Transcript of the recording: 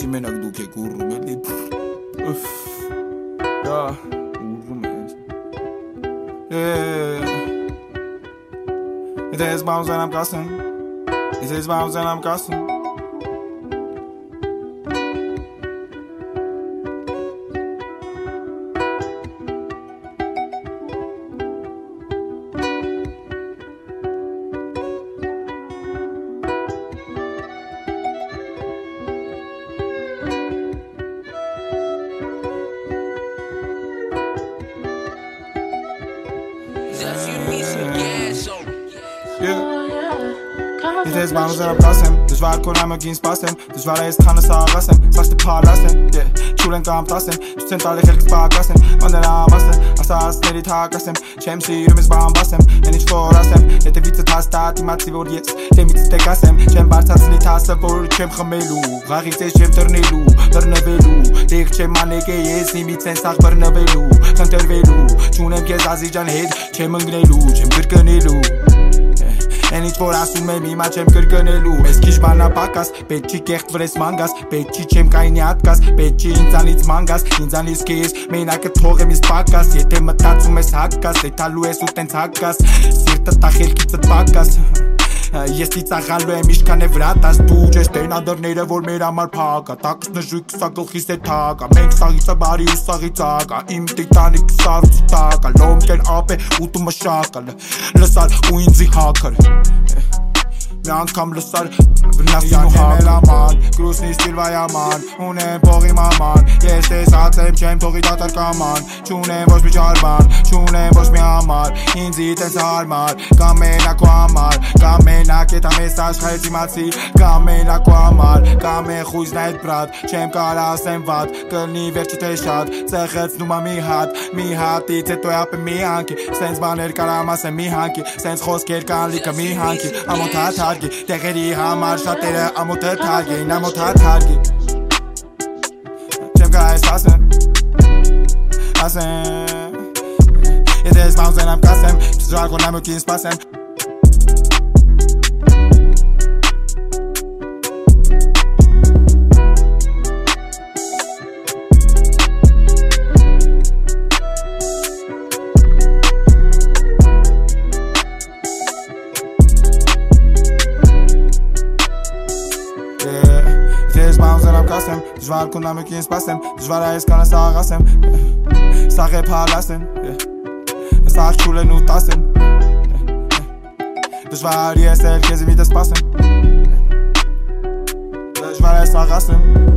Ջի մենակ դուք եք ուռում էլի Դա ուռում ես It is bounce and I'm cussing It is bounce and I'm cussing It is bounce and I'm cussing Դժվար կոնամակին սպասեմ Դժվար է ես թանը սաղասեմ Սաշտը պարասեմ Չուր են կամ տասեմ Չուց են տալի խելքս պակասեմ Անդեր ամասեմ Ասասների թակասեմ Չեմ սիրում ես բամբասեմ Են ինչ որ ասեմ Հետևիցը թաստատ իմացի որ ես Դեմիցս տեք ասեմ Չեմ բարձացնի թասը որ չեմ խմելու Ղաղից ես չեմ տրնելու Բրնվելու Դեղ չեմ անեկ է ես Իմից են սաղ բրնվելու Խնդրվելու Չունեմ կեզ ազիջան հետ Չեմ ընգնելու Չեմ գրկնելու Են ինչ որ ասում եմ հիմա չեմ կրկնելու Մեզ քիչ բանապակաս, պետք չի կեղտվրես մանգաս Պետք չի չեմ կայնի ատկաս, պետք չի ինձանից մանգաս Ինձանից կես, մենակը թողեմ ես պակաս Եթե մտածում ես հակաս, դետալու ես ու տենց հակաս Սիրտը տախելքիցըտ պակաս Ես ծիծաղալու եմ իշքան է վրատաս Դու չես տենադրները որ մեր համար փակա Տակս նժույք սա գլխիս է թակա Մենք սաղիցը բարի ու սաղից ակա Իմ տիտանիք սարուց տակա Լոմկեն ապ է ուտումը շակա Լսար ու ինձի հակար Մի անգամ լսար վնասին ու հակր աման Գրուսնի ստիլվայ աման Ունեմ պողի մաման Ես տեսած եմ չեմ թողի դատարկաման Չունեմ ոչ մի ճարման Չունեմ ոչ մի համար Ինձի տենց հարմար Կամ մենակ ու համար Կամ մենակ ետ ամես աշխայց իմացի Կամ մենակ ու համար Կամ է խույզն այդ բրատ Չեմ կարա ասեմ վատ Կլնի վերջը թե շատ Ծեղեցնում մի հատից հետո ապը մի հանքի Սենց բաներ կարամ ասեմ մի հանքի Սենց խոսքեր կան լիքը մի հանքի Ամոտ հաթարգի Տեղերի համար շատերը ամոտ հթարգի Ամոտ հաթարգի Չեմ կա ես ասեմ Եթե ես բանց են ամ կասեմ Չզրար կոնամ ու կին սպասեմ Դժվար կոնամիկին սպասեմ Դժվար է ես կանես աղասեմ Սաղ է պալասեն Սաղ չուլ են ու տասեն Դժվար ես էլ կեզի միտը սպասեմ Դժվար ես աղասեմ